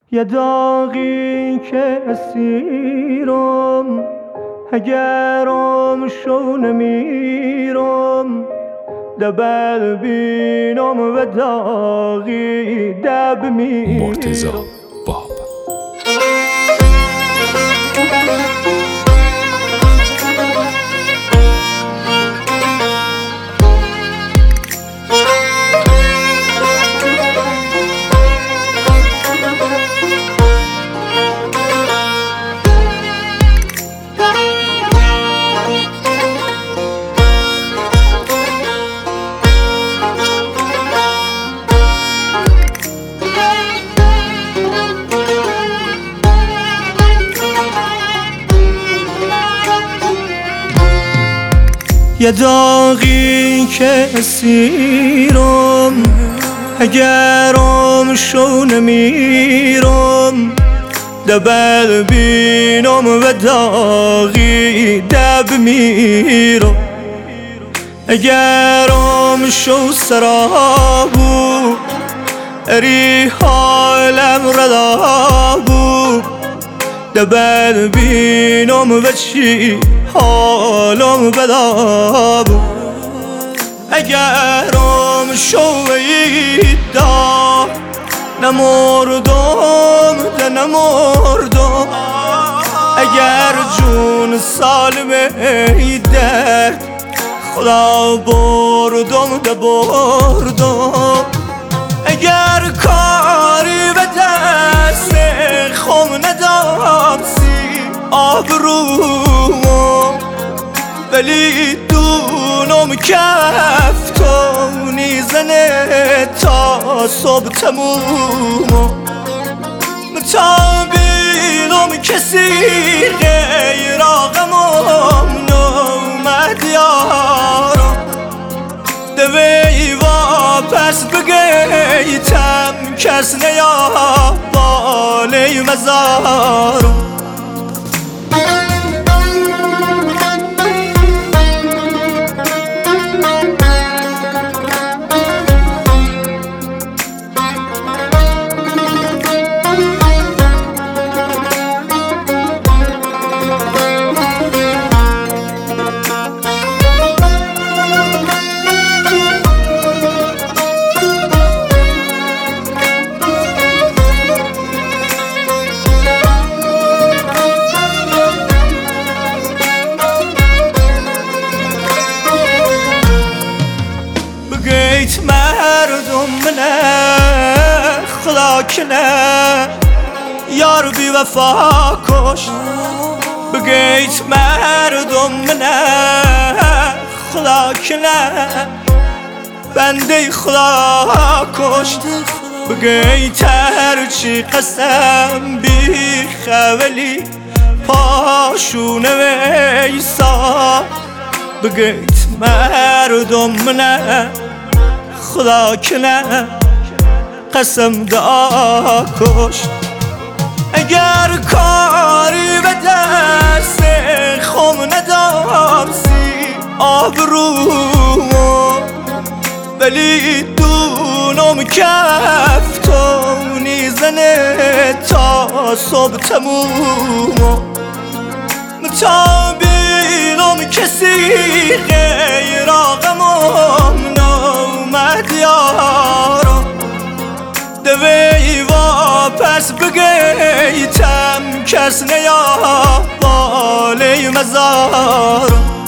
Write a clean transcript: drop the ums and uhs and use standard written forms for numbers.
یه داغی که اسیرم اگرم شو نمیرم دبل بینم و داغی دب میرم. مرتضی باب یه داغی که اسیرم اگرم شو نمیرم دبل بینم و داغی دب میرم. اگرم شو سرابو اری حالم ردابو دبل بینم و چی حالم بدابو. اگرم شوید دا نمردم ده نمردم اگر جون سالمه درد خدا بردم ده بردم. اگر کاری به دست خم ندام سی آبروم ولی دونم کفتونی زنه تا صبح تموم. تا بینم کسی غیر آقامم نومد یارم دوی واپس بگیتم کس نیا بالی مزارم. بگیت مردم منه خدا کنه یار بی وفا کشت. بگیت مردم منه خدا کنه بنده خدا کشت. بگیت هرچی قسم بی خولی پاشونه ویسا. بگیت مردم منه خدا کنه قسم دعا کشت. اگر کاری به دست خم ندام سی آبروم ولی دونم کفتونی زنه تا صبح تموم. تا بینم کسی غیر آقامم نومد یارم دوی واپس بگیتم کس نیا بالی مزارم.